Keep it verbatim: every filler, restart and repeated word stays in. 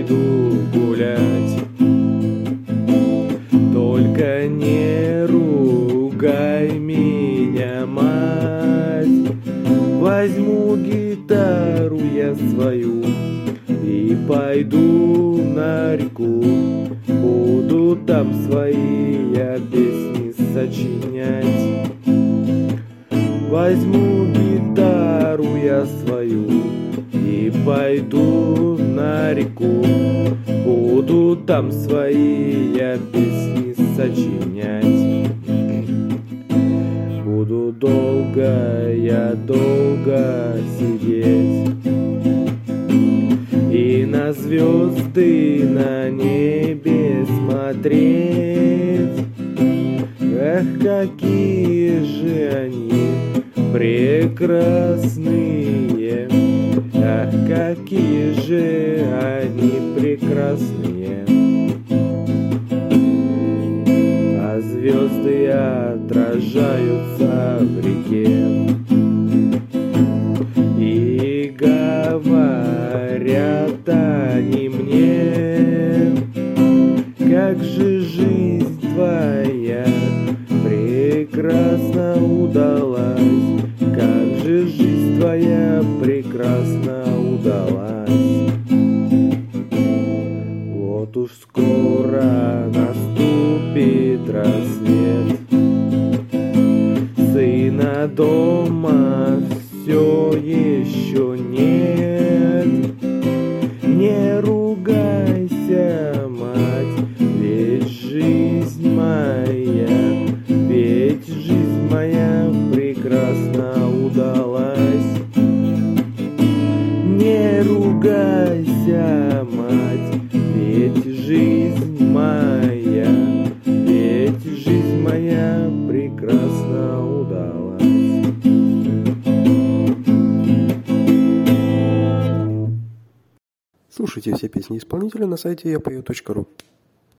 пойду гулять. Только не ругай меня, мать. Возьму гитару я свою и пойду на реку. Буду там свои я песни сочинять. Возьму гитару я свою и пойду на реку. Буду там свои я песни сочинять. Буду долго я долго сидеть и на звезды на небе смотреть. Эх, какие же они прекрасные, ах, какие же они прекрасные. А звезды отражаются в реке и говорят они мне: как же жизнь твоя прекрасно удалась, как же жизнь твоя прекрасно удалась. Вот уж скоро наступит рассвет, сына дома все еще нет. Не ругайся, мать, ведь жизнь моя, ведь жизнь моя прекрасно удалась. Не ругайся, мать, ведь жизнь моя, ведь жизнь моя прекрасно удалась. Слушайте все песни исполнителя на сайте я пою точка ру.